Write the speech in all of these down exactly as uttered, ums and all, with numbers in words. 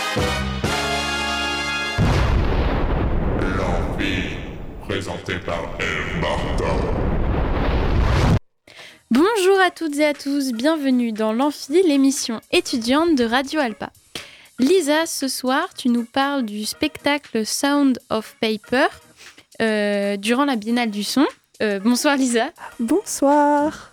L'Amphi, présenté par Eve Martin. Bonjour à toutes et à tous, bienvenue dans l'Amphi, l'émission étudiante de Radio Alpa. Lisa, ce soir, tu nous parles du spectacle Sound of Paper euh, durant la Biennale du Son. Euh, bonsoir Lisa. Bonsoir.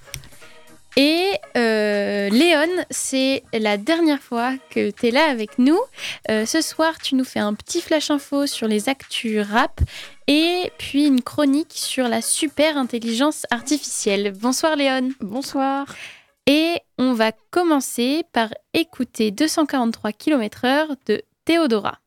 Et euh, Léon, c'est la dernière fois que tu es là avec nous. Euh, ce soir, tu nous fais un petit flash info sur les actus rap et puis une chronique sur la super intelligence artificielle. Bonsoir Léon. Bonsoir. Et on va commencer par écouter deux cent quarante-trois kilomètres heure de Théodora.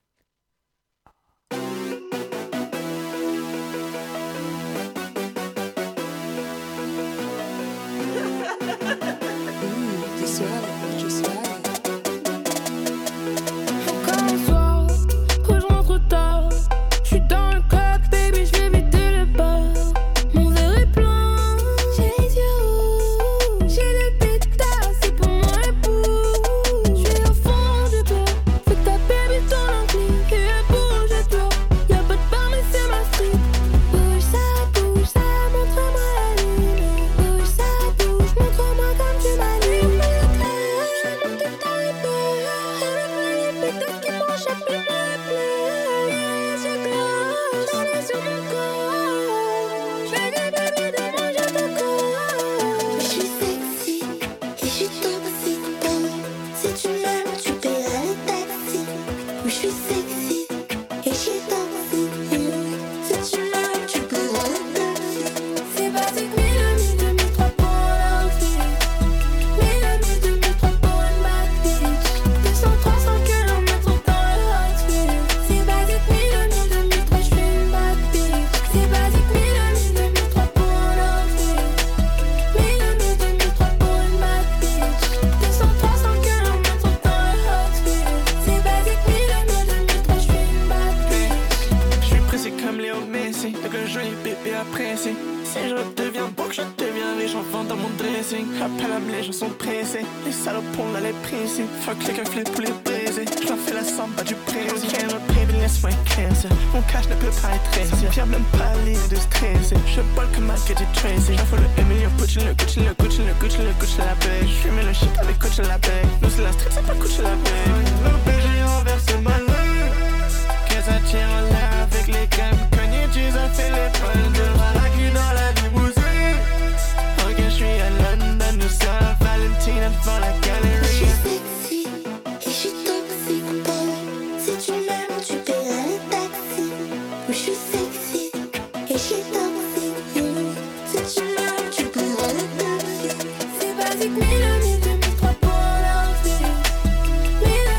Mille, mille, deux mille, trois pour l'envie. Mille,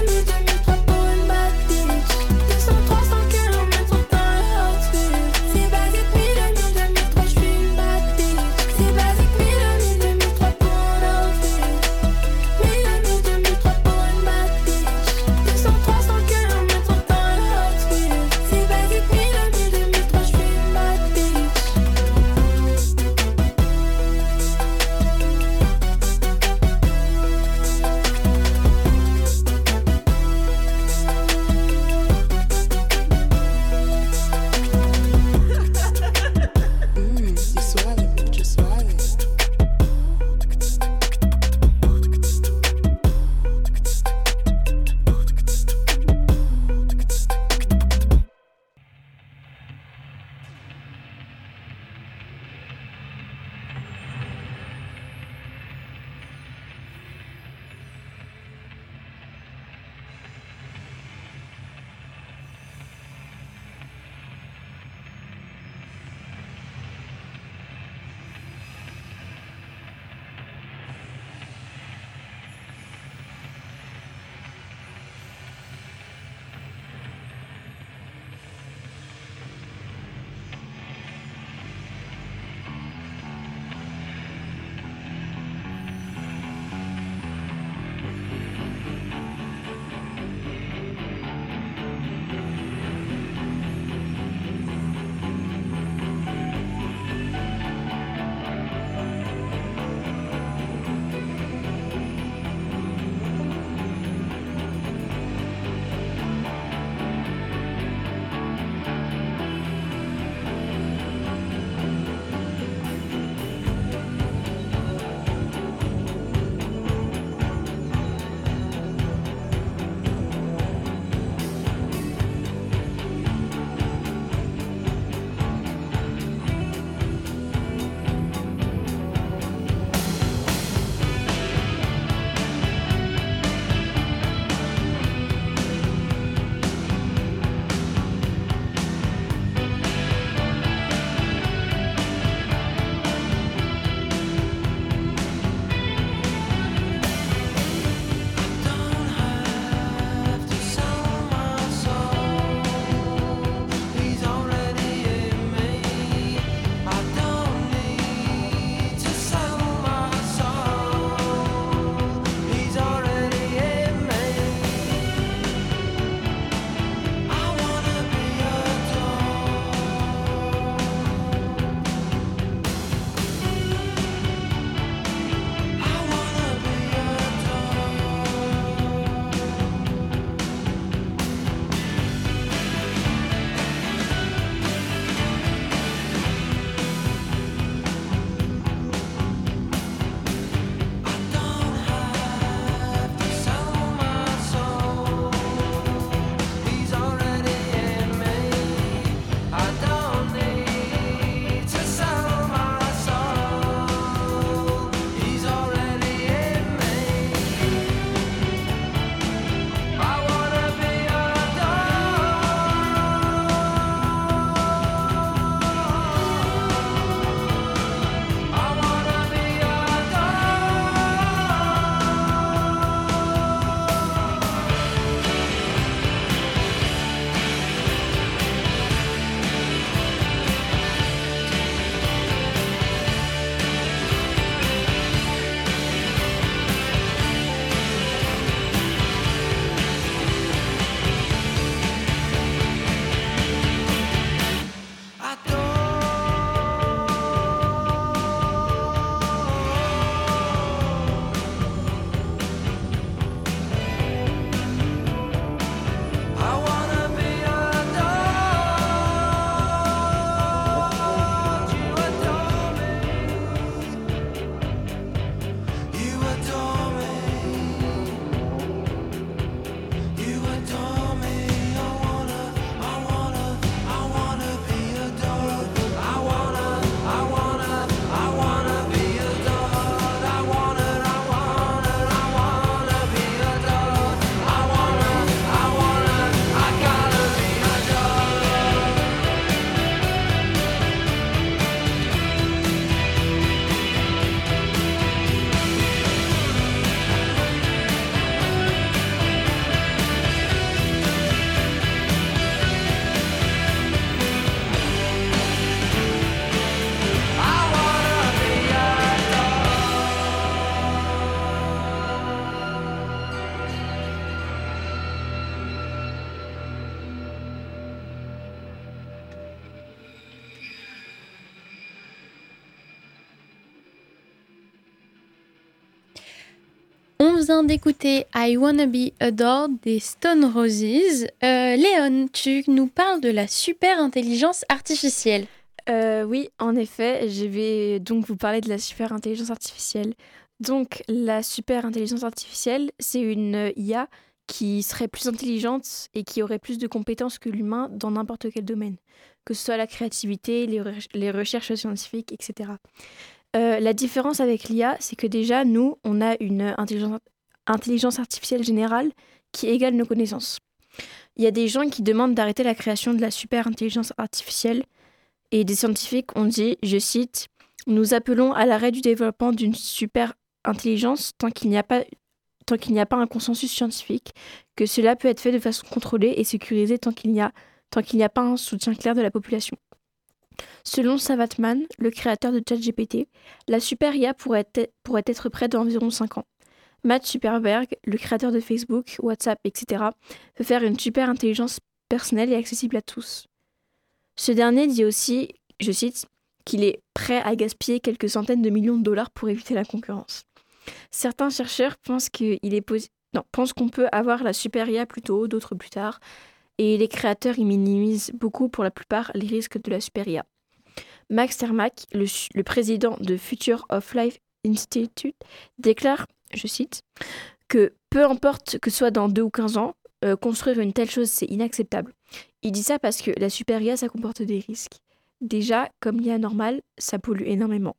nous vient d'écouter I Wanna Be Adored des Stone Roses. Euh, Léon, tu nous parles de la super intelligence artificielle. Euh, oui, en effet, je vais donc vous parler de la super intelligence artificielle. Donc, la super intelligence artificielle, c'est une I A qui serait plus intelligente et qui aurait plus de compétences que l'humain dans n'importe quel domaine, que ce soit la créativité, les, re- les recherches scientifiques, et cetera. Euh, la différence avec l'I A, c'est que déjà, nous, on a une intelligence, intelligence artificielle générale qui égale nos connaissances. Il y a des gens qui demandent d'arrêter la création de la super intelligence artificielle et des scientifiques ont dit, je cite, « Nous appelons à l'arrêt du développement d'une super intelligence tant qu'il n'y a pas, tant qu'il n'y a pas un consensus scientifique, que cela peut être fait de façon contrôlée et sécurisée tant qu'il n'y a, tant qu'il n'y a pas un soutien clair de la population. » Selon Savatman, le créateur de ChatGPT, la super I A pourrait être, pourrait être prête dans environ cinq ans. Matt Superberg, le créateur de Facebook, WhatsApp, et cetera, veut faire une super intelligence personnelle et accessible à tous. Ce dernier dit aussi, je cite, qu'il est prêt à gaspiller quelques centaines de millions de dollars pour éviter la concurrence. Certains chercheurs pensent, qu'il est posi- non, pensent qu'on peut avoir la super I A plus tôt, d'autres plus tard, et les créateurs y minimisent beaucoup pour la plupart les risques de la super I A. Max Termack, le, le président de Future of Life Institute, déclare, je cite, que peu importe que ce soit dans deux ou quinze ans, euh, construire une telle chose, c'est inacceptable. Il dit ça parce que la super I A, ça comporte des risques. Déjà, comme l'I A normale, ça pollue énormément.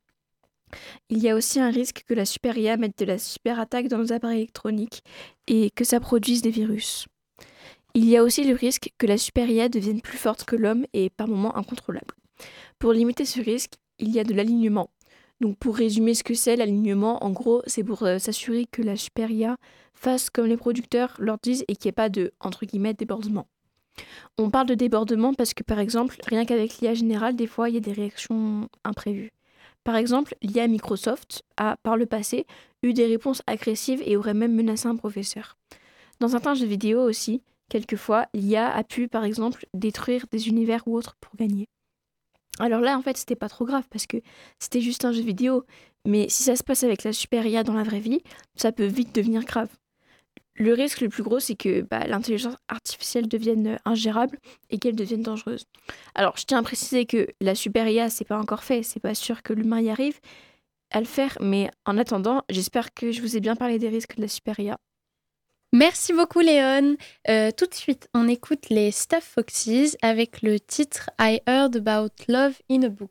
Il y a aussi un risque que la super I A mette de la super attaque dans nos appareils électroniques et que ça produise des virus. Il y a aussi le risque que la super I A devienne plus forte que l'homme et par moments incontrôlable. Pour limiter ce risque, il y a de l'alignement. Donc pour résumer ce que c'est l'alignement, en gros, c'est pour euh, s'assurer que la super I A fasse comme les producteurs leur disent et qu'il n'y ait pas de, entre guillemets, débordement. On parle de débordement parce que, par exemple, rien qu'avec l'I A générale, des fois, il y a des réactions imprévues. Par exemple, l'I A Microsoft a, par le passé, eu des réponses agressives et aurait même menacé un professeur. Dans certains jeux vidéo aussi, quelquefois, l'I A a pu, par exemple, détruire des univers ou autres pour gagner. Alors là, en fait, c'était pas trop grave parce que c'était juste un jeu vidéo. Mais si ça se passe avec la super I A dans la vraie vie, ça peut vite devenir grave. Le risque le plus gros, c'est que bah, l'intelligence artificielle devienne ingérable et qu'elle devienne dangereuse. Alors, je tiens à préciser que la super I A, c'est pas encore fait. C'est pas sûr que l'humain y arrive à le faire. Mais en attendant, j'espère que je vous ai bien parlé des risques de la super I A. Merci beaucoup Léon. Euh, tout de suite, on écoute les Stuff Foxes avec le titre I Heard About Love in a Book.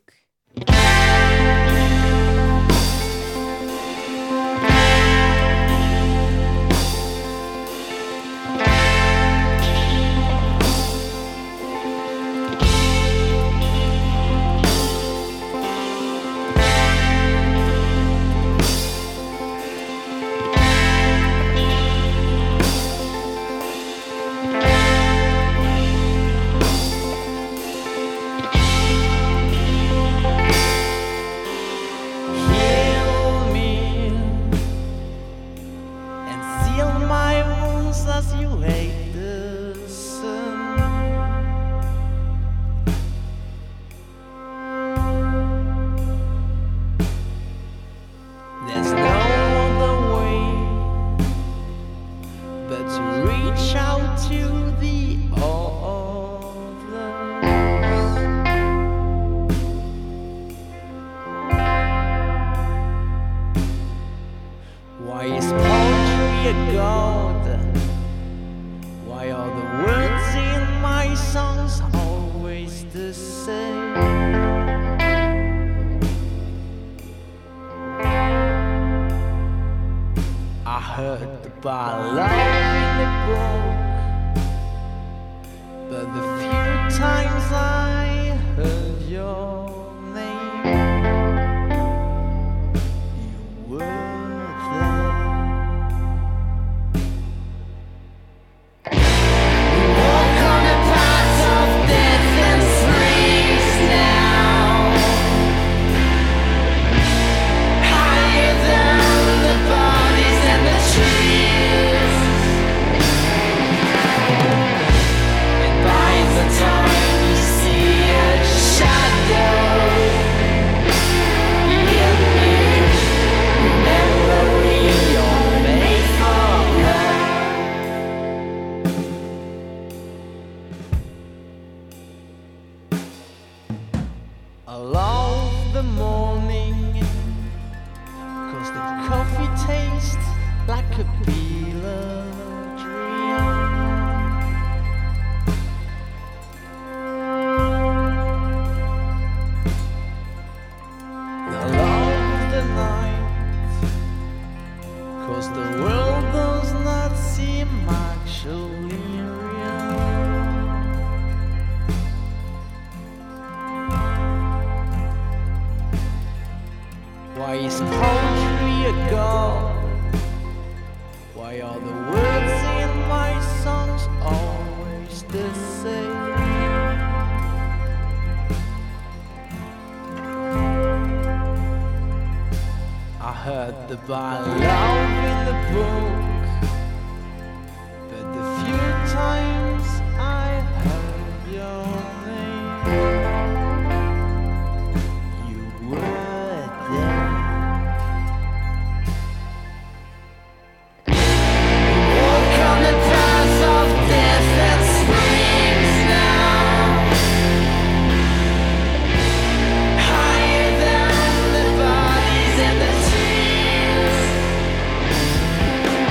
Higher than the bodies and the trees. I love the morning, 'cause the coffee tastes like a beloved dream. I love the night, 'cause the world does not seem actually real. Why is poetry a god? Why are the words in my songs always the same? I heard about love in the book, but the few times I heard your name, you were there. Walk on the path of death that swings now, higher than the bodies and the trees.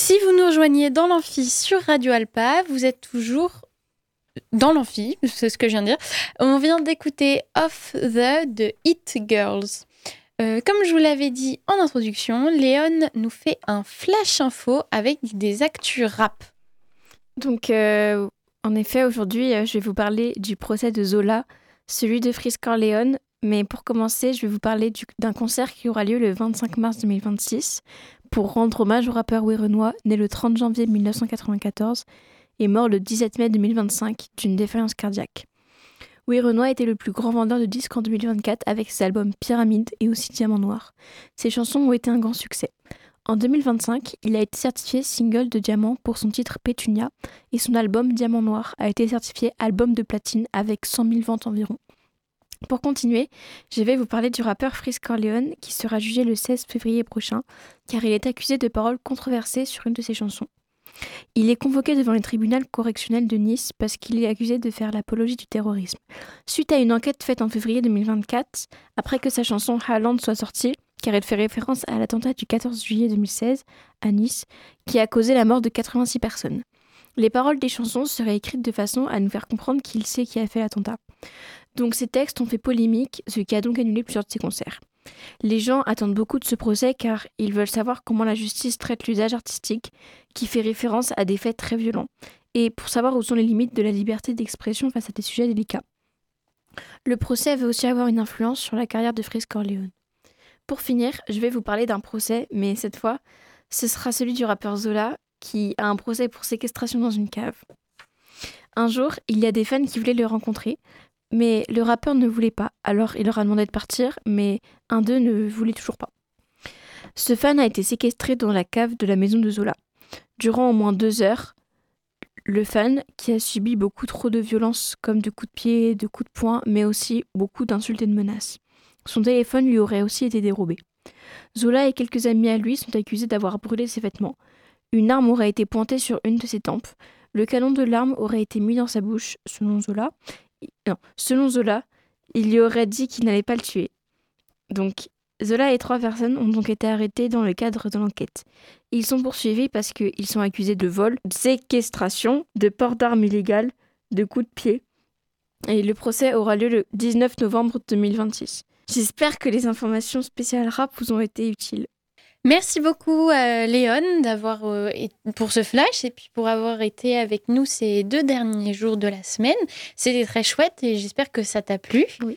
Si vous nous rejoignez dans l'amphi sur Radio Alpa, vous êtes toujours dans l'amphi, c'est ce que je viens de dire. On vient d'écouter Off the de It Girls. Euh, comme je vous l'avais dit en introduction, Léon nous fait un flash info avec des actus rap. Donc, euh, en effet, aujourd'hui, euh, je vais vous parler du procès de Zola, celui de Freeze Corleone. Mais pour commencer, je vais vous parler du, d'un concert qui aura lieu le vingt-cinq mars deux mille vingt-six pour rendre hommage au rappeur Werenoi, né le trente janvier mille neuf cent quatre-vingt-quatorze et mort le dix-sept mai deux mille vingt-cinq d'une défaillance cardiaque. Werenoi était le plus grand vendeur de disques en deux mille vingt-quatre avec ses albums Pyramide et aussi Diamant Noir. Ses chansons ont été un grand succès. En deux mille vingt-cinq, il a été certifié single de diamant pour son titre Pétunia et son album Diamant Noir a été certifié album de platine avec cent mille ventes environ. Pour continuer, je vais vous parler du rappeur Freeze Corleone qui sera jugé le seize février prochain car il est accusé de paroles controversées sur une de ses chansons. Il est convoqué devant le tribunal correctionnel de Nice parce qu'il est accusé de faire l'apologie du terrorisme. Suite à une enquête faite en février deux mille vingt-quatre, après que sa chanson Haaland soit sortie, car elle fait référence à l'attentat du quatorze juillet deux mille seize à Nice, qui a causé la mort de quatre-vingt-six personnes. Les paroles des chansons seraient écrites de façon à nous faire comprendre qu'il sait qui a fait l'attentat. Donc ces textes ont fait polémique, ce qui a donc annulé plusieurs de ses concerts. Les gens attendent beaucoup de ce procès car ils veulent savoir comment la justice traite l'usage artistique qui fait référence à des faits très violents et pour savoir où sont les limites de la liberté d'expression face à des sujets délicats. Le procès va aussi avoir une influence sur la carrière de Freeze Corleone. Pour finir, je vais vous parler d'un procès, mais cette fois, ce sera celui du rappeur Zola qui a un procès pour séquestration dans une cave. Un jour, il y a des fans qui voulaient le rencontrer, mais le rappeur ne voulait pas, alors il leur a demandé de partir, mais un d'eux ne voulait toujours pas. Ce fan a été séquestré dans la cave de la maison de Zola. Durant au moins deux heures, le fan, qui a subi beaucoup trop de violences, comme de coups de pied, de coups de poing, mais aussi beaucoup d'insultes et de menaces. Son téléphone lui aurait aussi été dérobé. Zola et quelques amis à lui sont accusés d'avoir brûlé ses vêtements. Une arme aurait été pointée sur une de ses tempes. Le canon de l'arme aurait été mis dans sa bouche, selon Zola. Non, selon Zola, il lui aurait dit qu'il n'allait pas le tuer. Donc, Zola et trois personnes ont donc été arrêtés dans le cadre de l'enquête. Ils sont poursuivis parce qu'ils sont accusés de vol, de séquestration, de port d'armes illégales, de coups de pied. Et le procès aura lieu le dix-neuf novembre deux mille vingt-six. J'espère que les informations spéciales rap vous ont été utiles. Merci beaucoup euh, Léon d'avoir euh, et- pour ce flash et puis pour avoir été avec nous ces deux derniers jours de la semaine. C'était très chouette et j'espère que ça t'a plu. Oui.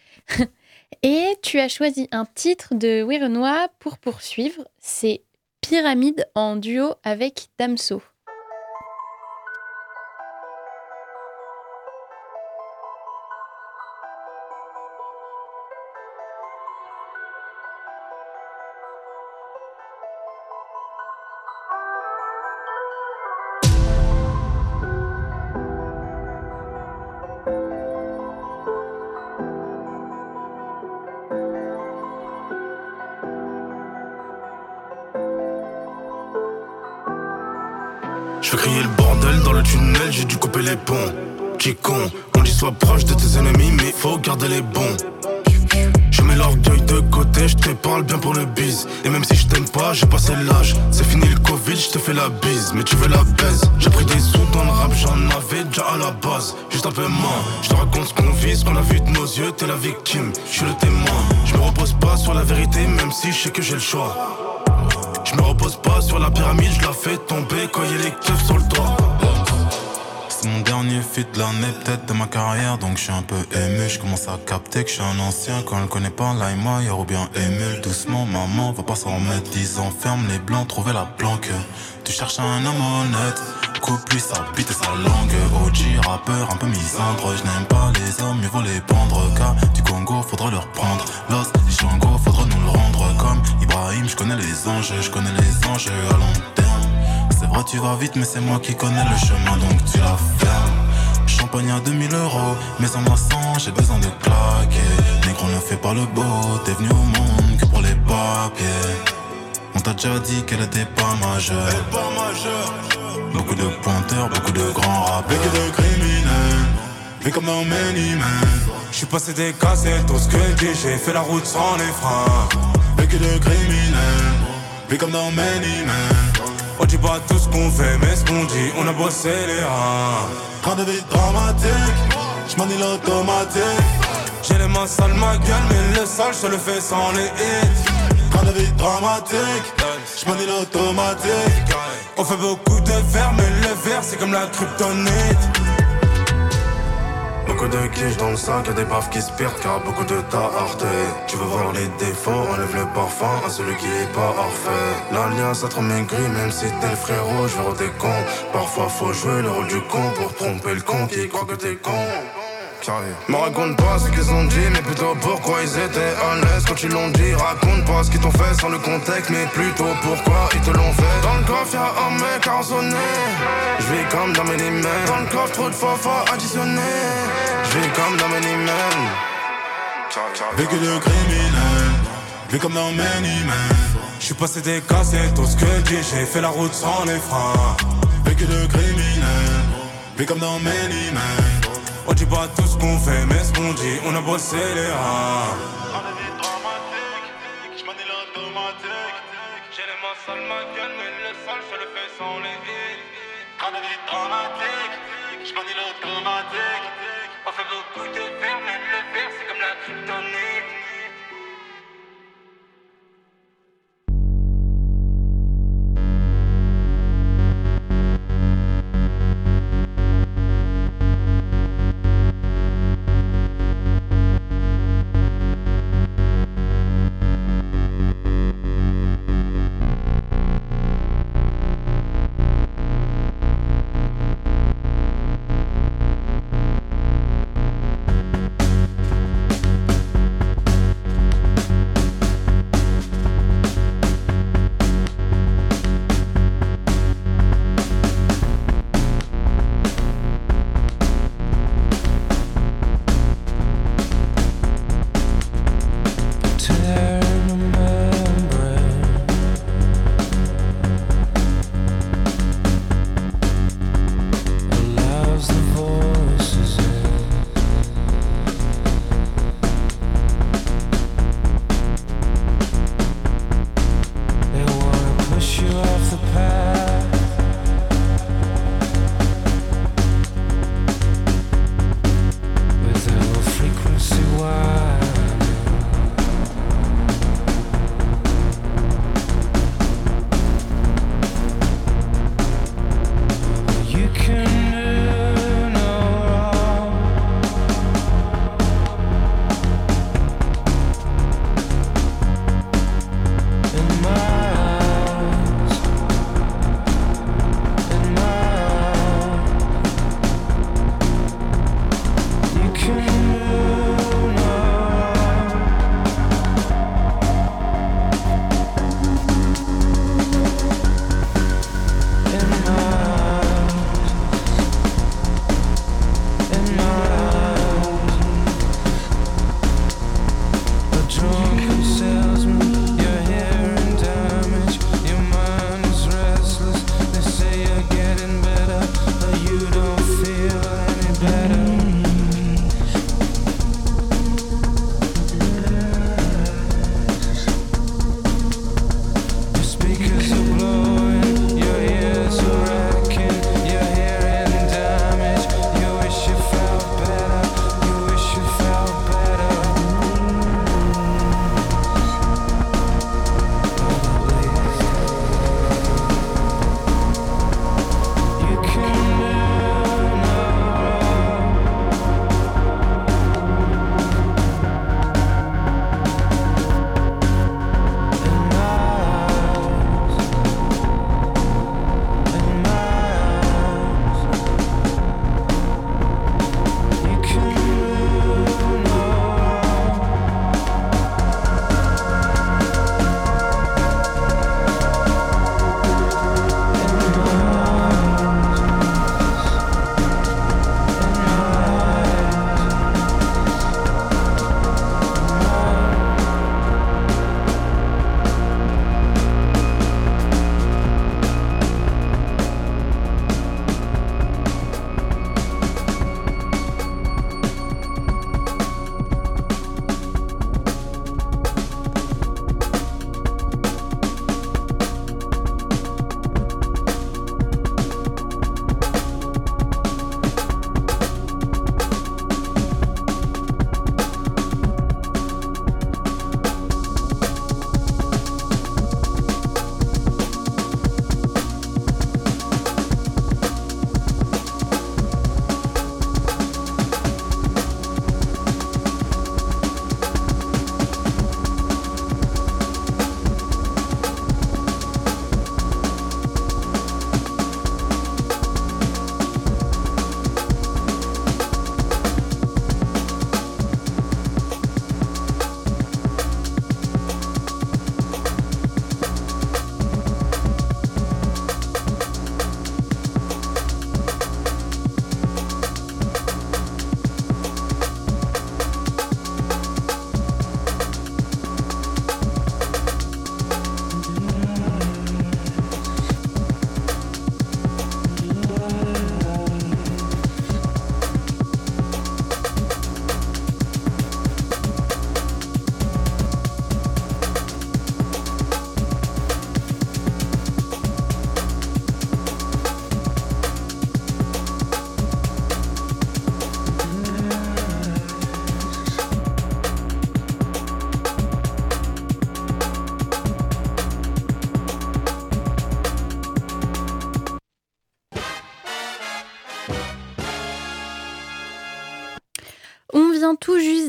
Et tu as choisi un titre de Werenoi pour poursuivre. C'est Pyramide en duo avec Damso. Je veux crier le bordel dans le tunnel, j'ai dû couper les ponts. Qui con, on dit sois proche de tes ennemis, mais faut garder les bons. Je mets l'orgueil de côté, je te parle bien pour le bise. Et même si je t'aime pas, j'ai passé l'âge. C'est fini le Covid, je te fais la bise, mais tu veux la baise. J'ai pris des sous dans le rap, j'en avais déjà à la base. Juste un peu moins, je te raconte ce qu'on vit, ce qu'on a vu de nos yeux, t'es la victime, je suis le témoin. Je me repose pas sur la vérité, même si je sais que j'ai le choix. Je me repose pas sur la pyramide, je la fais tomber quand y'a les keufs sur le toit. C'est mon dernier feat de l'année, peut-être de ma carrière, donc je suis un peu ému. Je commence à capter que je suis un ancien. Quand elle connaît pas l'Aïma, ou bien émule. Doucement, maman, va pas s'en remettre. Dix ans, ferme les blancs, trouver la planque. Tu cherches un homme honnête, coupe lui sa bite et sa langue. O G, rappeur, un peu misandre. Je n'aime pas les hommes, mieux vaut les pendre. Car du Congo, faudra leur prendre. Los, les Django, faudra nous le rendre. Comme Ibrahim, je connais les anges, je connais les anges à long terme. C'est vrai tu vas vite mais c'est moi qui connais le chemin donc tu la fermes. Champagne à deux mille euros, mais en moi cent, j'ai besoin de claquer. Négro ne fait pas le beau, t'es venu au monde que pour les papiers. On t'a déjà dit qu'elle était pas majeure. Elle est pas majeure. Beaucoup de pointeurs, beaucoup de grands rappeurs. Beaucoup de criminels, mais comme dans Many Men. J'suis passé des cassettes au squelette, j'ai fait la route sans les freins. Beaucoup de criminels, mais comme dans Many Men. On dit pas tout ce qu'on fait, mais ce qu'on dit, on a bossé les reins. Train de vie dramatique, j'manie l'automatique. J'ai les mains sales, ma gueule, mais le sale, je le fais sans les hits. Train de vie dramatique, j'manie l'automatique. On fait beaucoup de verre, mais le verre, c'est comme la kryptonite. Beaucoup de quiches dans le sac, y'a des baffes qui se perdent car beaucoup de tas heurté. Tu veux voir les défauts, enlève le parfum à celui qui est pas parfait. L'alliance a trop maigri, même si t'es le frérot, je veux des cons. Parfois faut jouer le rôle du con pour tromper le con qui croit que t'es con. Me raconte pas ce qu'ils ont dit, mais plutôt pourquoi ils étaient à l'aise quand ils l'ont dit. Raconte pas ce qu'ils t'ont fait sans le contexte, mais plutôt pourquoi ils te l'ont fait. Dans le coffre y'a un mec arraisonné, j'vis comme dans mes limits. Dans le coffre trop de fois faut additionner, j'vis comme dans mes limits. Vécu de criminel, vis comme dans Many Men. J'suis passé des cassettes, tout ce que dit, j'ai fait la route sans les freins. Vécu de criminel, vis comme dans Many Men. On dit pas tout ce qu'on fait, mais ce qu'on dit, on a bossé les reins. Train de vie dramatique, j'manie l'automatique. J'ai les mains sales, ma gueule, mais le sale, je le fais sans les hits. Train de vie dramatique, j'manie l'automatique. On fait beaucoup de verre, mais le verre, c'est comme la kryptonite.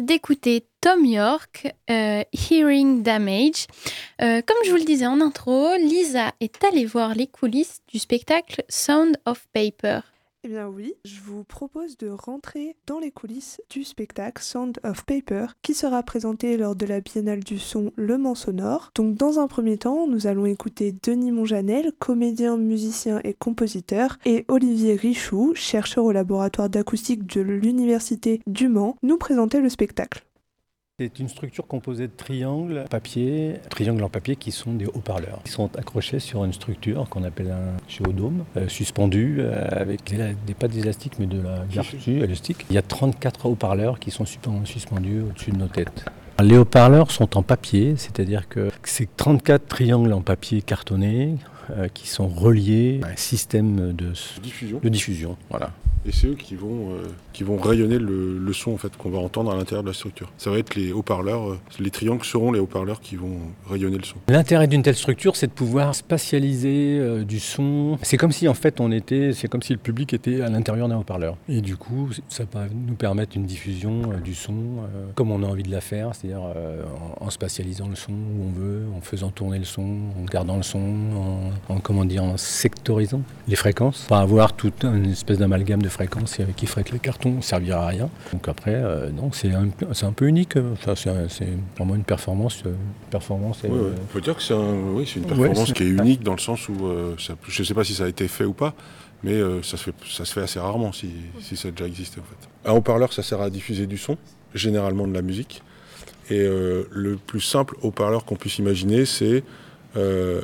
d'écouter Thom Yorke, euh, Hearing Damage. Euh, comme je vous le disais en intro, Lisa est allée voir les coulisses du spectacle Sound of Paper. Eh bien oui, je vous propose de rentrer dans les coulisses du spectacle Sound of Paper qui sera présenté lors de la Biennale du son Le Mans Sonore. Donc dans un premier temps, nous allons écouter Denis Monjanel, comédien, musicien et compositeur, et Olivier Richoux, chercheur au laboratoire d'acoustique de l'Université du Mans, nous présenter le spectacle. C'est une structure composée de triangles papier, triangles en papier qui sont des haut-parleurs. Ils sont accrochés sur une structure qu'on appelle un géodôme, euh, suspendu euh, avec des, des, pas d'élastique mais de la garçue élastique. Il y a trente-quatre haut-parleurs qui sont suspendus au-dessus de nos têtes. Les haut-parleurs sont en papier, c'est-à-dire que c'est trente-quatre triangles en papier cartonné euh, qui sont reliés à un système de diffusion. De diffusion, voilà. Et c'est eux qui vont, euh, qui vont rayonner le, le son en fait, qu'on va entendre à l'intérieur de la structure. Ça va être les haut-parleurs, euh, les triangles seront les haut-parleurs qui vont rayonner le son. L'intérêt d'une telle structure, c'est de pouvoir spatialiser euh, du son. C'est comme si en fait on était, c'est comme si le public était à l'intérieur d'un haut-parleur. Et du coup, ça va nous permettre une diffusion euh, du son euh, comme on a envie de la faire, c'est-à-dire euh, en, en spatialisant le son où on veut, en faisant tourner le son, en gardant le son, en, en comment dire, en sectorisant les fréquences, pas avoir toute une espèce d'amalgame de fréquences qui ferait que les cartons ne serviraient à rien. Donc après, euh, non, c'est un, c'est un peu unique. Enfin, c'est, un, c'est vraiment une performance. Euh, performance oui, euh, ouais. Il faut dire que c'est, un, oui, c'est une performance ouais, c'est... qui est unique dans le sens où, euh, ça, je ne sais pas si ça a été fait ou pas, mais euh, ça, se fait, ça se fait assez rarement si, si ça a déjà existé en fait. Un haut-parleur, ça sert à diffuser du son, généralement de la musique. Et euh, le plus simple haut-parleur qu'on puisse imaginer, c'est euh,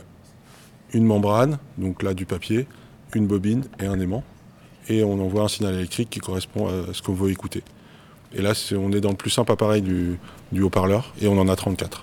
une membrane, donc là du papier, une bobine et un aimant. Et on envoie un signal électrique qui correspond à ce qu'on veut écouter. Et là, c'est, on est dans le plus simple appareil du, du haut-parleur, et on en a trente-quatre.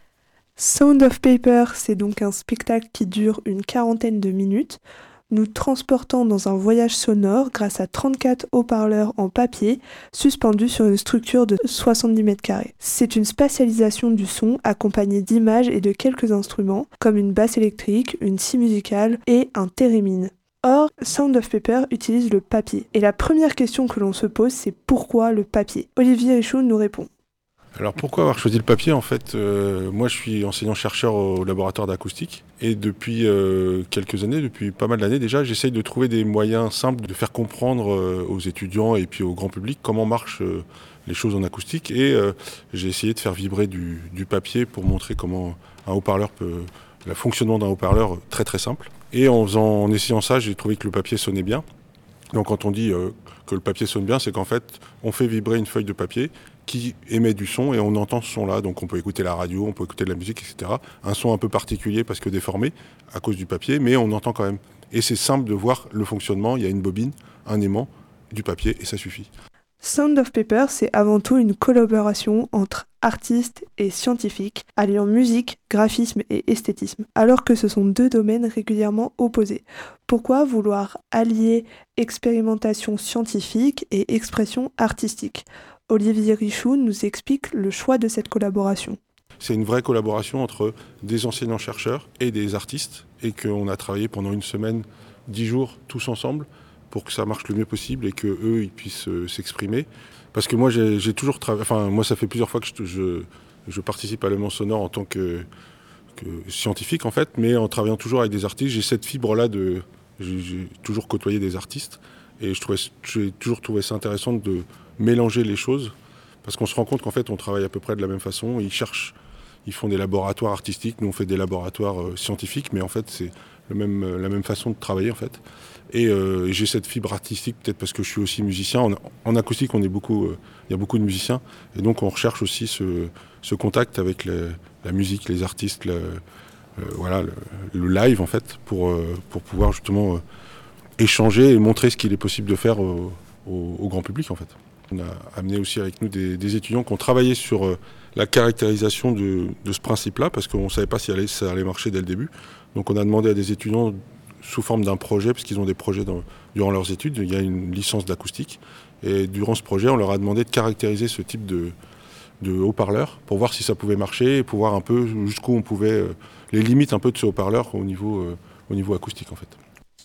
Sound of Paper, c'est donc un spectacle qui dure une quarantaine de minutes, nous transportant dans un voyage sonore grâce à trente-quatre haut-parleurs en papier suspendus sur une structure de soixante-dix mètres carrés. C'est une spatialisation du son accompagnée d'images et de quelques instruments, comme une basse électrique, une scie musicale et un thérémine. Or, Sound of Paper utilise le papier. Et la première question que l'on se pose, c'est pourquoi le papier ? Olivier Richoux nous répond. Alors pourquoi avoir choisi le papier ? En fait, euh, moi je suis enseignant-chercheur au laboratoire d'acoustique et depuis euh, quelques années, depuis pas mal d'années déjà, j'essaye de trouver des moyens simples de faire comprendre euh, aux étudiants et puis au grand public comment marchent euh, les choses en acoustique et euh, j'ai essayé de faire vibrer du, du papier pour montrer comment un haut-parleur peut... le fonctionnement d'un haut-parleur très très simple. Et en, faisant, en essayant ça, j'ai trouvé que le papier sonnait bien. Donc quand on dit euh, que le papier sonne bien, c'est qu'en fait, on fait vibrer une feuille de papier qui émet du son et on entend ce son-là. Donc on peut écouter la radio, on peut écouter de la musique, et cetera. Un son un peu particulier parce que déformé à cause du papier, mais on entend quand même. Et c'est simple de voir le fonctionnement. Il y a une bobine, un aimant, du papier et ça suffit. Sound of Paper, c'est avant tout une collaboration entre artistes et scientifiques, alliant musique, graphisme et esthétisme, alors que ce sont deux domaines régulièrement opposés. Pourquoi vouloir allier expérimentation scientifique et expression artistique ? Olivier Richoux nous explique le choix de cette collaboration. C'est une vraie collaboration entre des enseignants-chercheurs et des artistes, et qu'on a travaillé pendant une semaine, dix jours, tous ensemble, pour que ça marche le mieux possible et qu'eux, ils puissent euh, s'exprimer. Parce que moi, j'ai, j'ai toujours travaillé... Enfin, moi, ça fait plusieurs fois que je, je, je participe à Le Mans Sonore en tant que, que scientifique, en fait, mais en travaillant toujours avec des artistes. J'ai cette fibre-là de... J'ai, j'ai toujours côtoyé des artistes et je trouvais, j'ai toujours trouvé ça intéressant de mélanger les choses parce qu'on se rend compte qu'en fait, on travaille à peu près de la même façon. Ils cherchent... Ils font des laboratoires artistiques, nous, on fait des laboratoires euh, scientifiques, mais en fait, c'est le même, euh, la même façon de travailler, en fait. Et euh, j'ai cette fibre artistique, peut-être parce que je suis aussi musicien. En, en acoustique, on est beaucoup, il euh, y a beaucoup de musiciens. Et donc, on recherche aussi ce, ce contact avec les, la musique, les artistes, le, le, voilà, le, le live, en fait, pour, euh, pour pouvoir justement euh, échanger et montrer ce qu'il est possible de faire au, au, au grand public, en fait. On a amené aussi avec nous des, des étudiants qui ont travaillé sur euh, la caractérisation de, de ce principe-là, parce qu'on ne savait pas si allait, ça allait marcher dès le début. Donc, on a demandé à des étudiants sous forme d'un projet, parce qu'ils ont des projets dans, durant leurs études, il y a une licence d'acoustique. Et durant ce projet, on leur a demandé de caractériser ce type de, de haut-parleur pour voir si ça pouvait marcher et pour voir un peu jusqu'où on pouvait, euh, les limites un peu de ce haut-parleur au niveau, euh, au niveau acoustique en fait.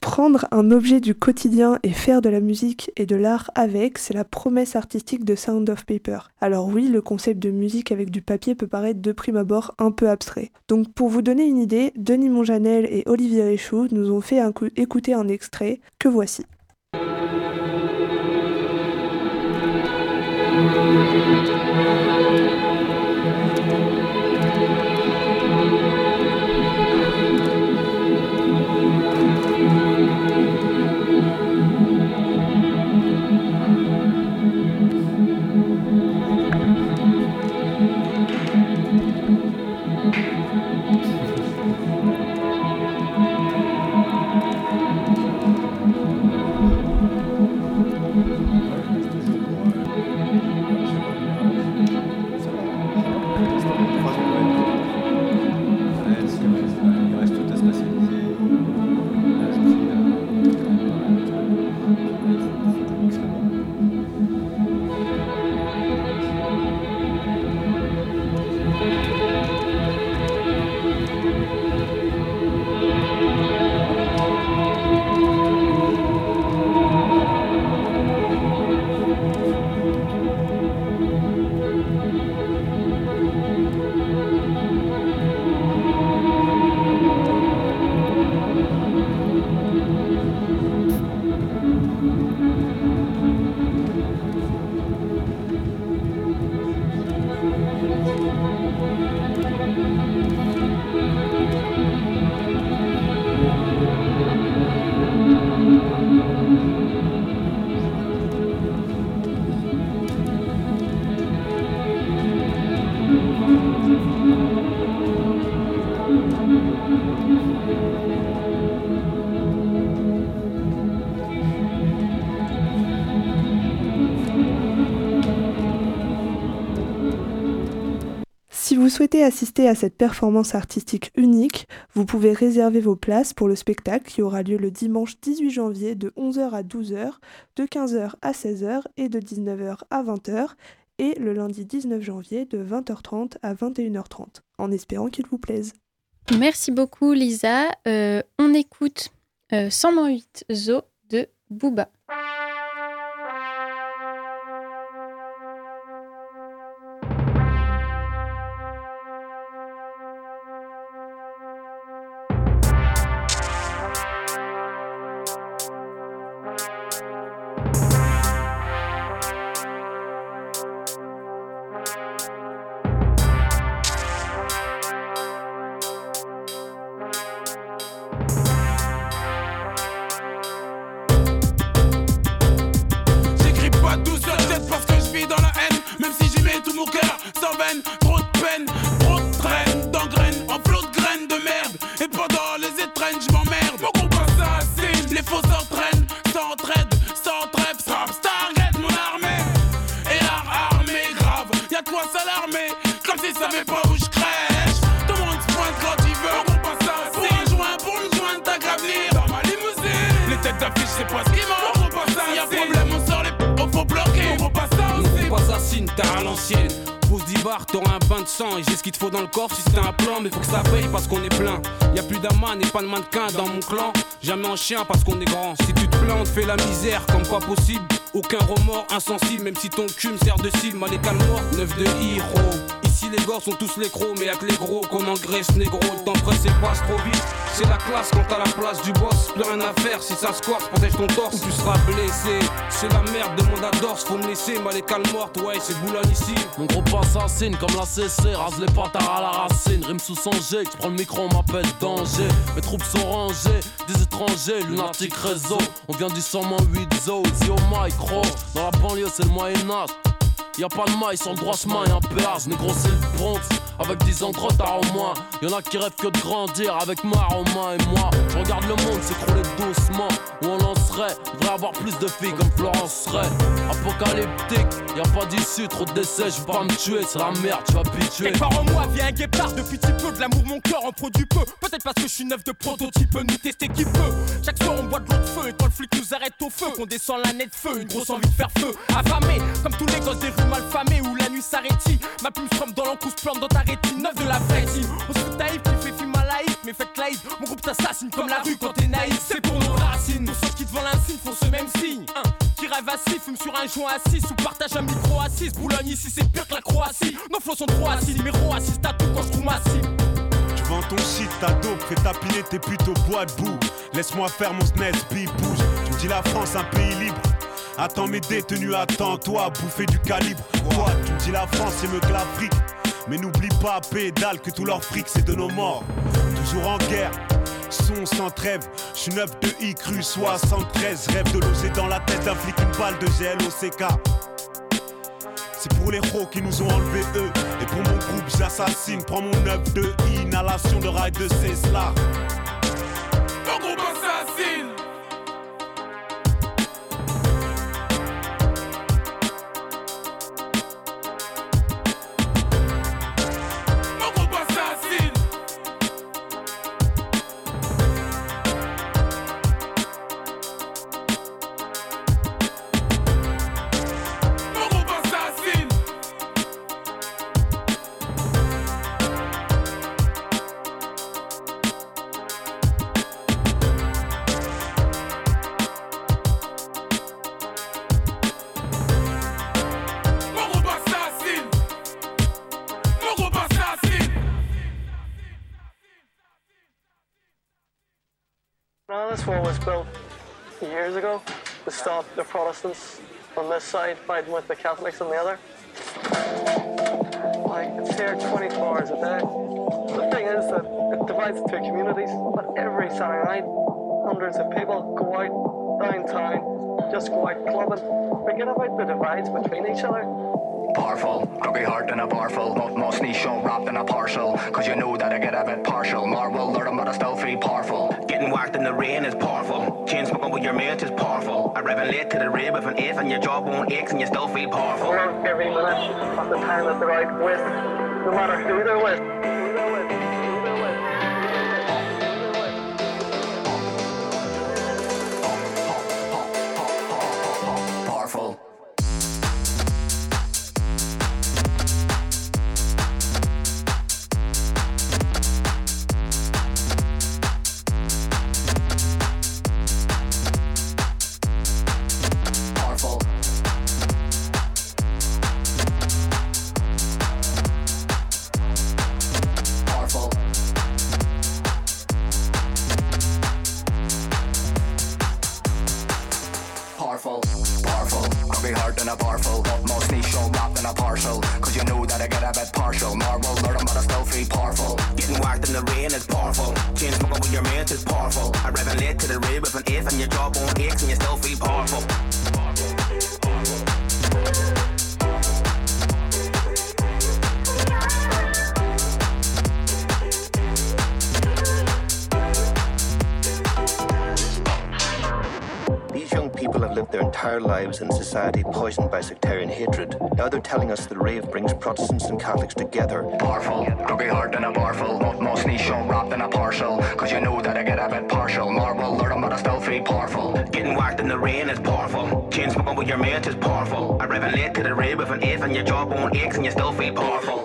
Prendre un objet du quotidien et faire de la musique et de l'art avec, c'est la promesse artistique de Sound of Paper. Alors oui, le concept de musique avec du papier peut paraître de prime abord un peu abstrait. Donc pour vous donner une idée, Denis Monjanel et Olivier Richoux nous ont fait un coup- écouter un extrait que voici. Si vous souhaitez assister à cette performance artistique unique, vous pouvez réserver vos places pour le spectacle qui aura lieu le dimanche dix-huit janvier de onze heures à douze heures, de quinze heures à seize heures et de dix-neuf heures à vingt heures, et le lundi dix-neuf janvier de vingt heures trente à vingt et une heures trente, en espérant qu'il vous plaise. Merci beaucoup Lisa. Euh, on écoute euh, cent huit Zo de Booba. T'auras un bain de sang et j'ai ce qu'il te faut dans le corps. Si c'était un plan, mais faut que ça paye parce qu'on est plein. Y'a plus d'amas et pas de mannequin dans mon clan. Jamais en chien parce qu'on est grand. Si tu te plains, on te fait la misère, comme quoi possible. Aucun remords, insensible, même si ton cul me sert de cible. Mal et calme mort, neuf de héros. Ici les gosses sont tous les crocs, mais y'a que les gros qu'on engraisse négro. Le temps presse et passe trop vite. C'est la classe quand t'as la place du boss. Plus rien à faire si ça se corse, protège ton torse ou tu seras blessé. C'est la merde, demande à Dors, faut me laisser. Mal et calme morte, ouais, c'est Boulogne ici. Mon gros assassine comme la C C, rase les patards à la racine. Rime sous son jet, tu prends le micro, on m'appelle danger. Mes troupes sont rangées, des étrangers, lunatique réseau. On vient du cent huit Zo, Zio Micro. Dans la banlieue, c'est le Moyen-Âge. Y'a pas de maille sur le droit chemin, y'a un péage, négro c'est le Bronx. Avec dix ans de retard au moins. Y'en a qui rêvent que de grandir avec Mar aux mains et moi. Je regarde le monde s'écrouler doucement. Où on lancerait, devrait avoir plus de filles comme Florence Ray. Apocalyptique, y'a pas d'issue, trop de décès, je vais pas me tuer, c'est la merde, tu vas pituer. Et par en moi vient un guépard, depuis petit peu de l'amour mon cœur en produit peu. Peut-être parce que je suis neuf de prototype, nous tester qui peut. Chaque soir on boit de l'eau de feu et quand le flic nous arrête au feu, qu'on descend la nette feu, une grosse envie de faire feu. Affamé, comme tous les gosses des rues malfamées où la nuit s'arrête. Ma plume se dans l'encre, se plante dans ta rétine, neuf de la vraie team. On se fout taïf, qui fait film à laïf, mais faites laïf. Mon groupe t'assassine comme la rue quand t'es naïf, c'est pour nos races. assis, fume sur un joint assis ou partage un micro assis. Boulogne ici c'est pire que la Croatie. Nos flots sont trop assis, numéro assiste à tout quand je trouve massif. Tu vends ton shit, ta dope, fais tapiner tes plutôt bois de boue. Laisse-moi faire mon snez, bouge. Tu me dis la France un pays libre. Attends mes détenus, attends-toi, bouffer du calibre. Quoi, tu me dis la France c'est mieux que l'Afrique. Mais n'oublie pas, pédale, que tout leur fric c'est de nos morts. Toujours en guerre, son sans trêve. J'suis neuf de I cru soixante-treize. Rêve de loger dans la tête d'un flic une balle de G L O C K. C'est pour les héros qui nous ont enlevé eux. Et pour mon groupe j'assassine. Prends mon neuf de I, inhalation de rail de César. Mon groupe assassine. This wall was built years ago to stop the Protestants on this side fighting with the Catholics on the other. Like, it's here twenty-four hours a day. The thing is that it divides two communities, but every Saturday night, hundreds of people go out downtown, just go out clubbing, forget about the divides between each other. Powerful, grubby heart and a barful. Most niche show wrapped in a partial. Cause you know that I get a bit partial. Marvel, learn but I still feel powerful. Getting whacked in the rain is powerful. Chain smoking with your mate is powerful. Arriving late to the rave with an eighth and your jaw won't ache and you still feel powerful. Work every minute of the time that they're out with, no matter who they're with. Who they're with. Powerful. Lives in society poisoned by sectarian hatred. Now they're telling us the rave brings Protestants and Catholics together. Powerful, grubby heart and a barful. Most niche show wrapped in a partial. Cause you know that I get a bit partial. Marvel, learn but I still feel powerful. Getting whacked in the rain is powerful. Chain smoking with your mate is powerful. Arriving late to the rave with an eighth and your jaw won't ache and you still feel powerful.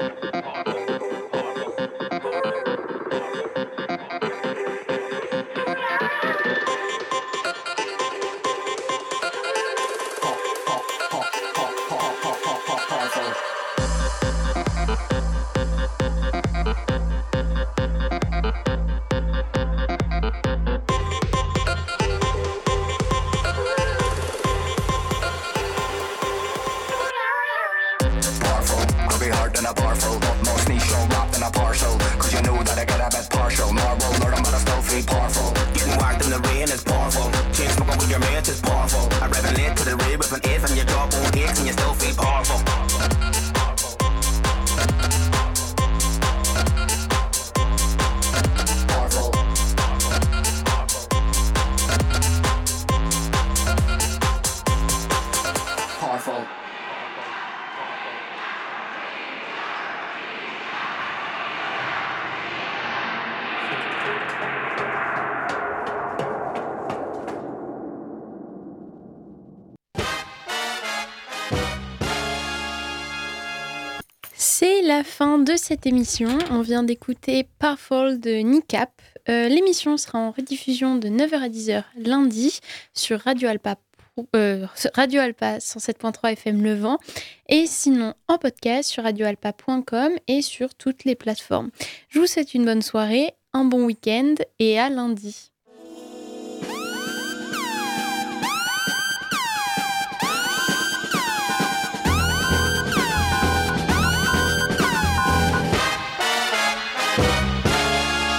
C'est la fin de cette émission. On vient d'écouter Powerful de Nicap. Euh, l'émission sera en rediffusion de neuf heures à dix heures lundi sur radio alpa trou- euh, Radio Alpa cent sept virgule trois F M Le Vent et sinon en podcast sur radio alpa point com et sur toutes les plateformes. Je vous souhaite une bonne soirée, un bon week-end et à lundi.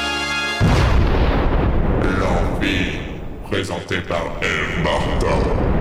Présenté par Eve Martin.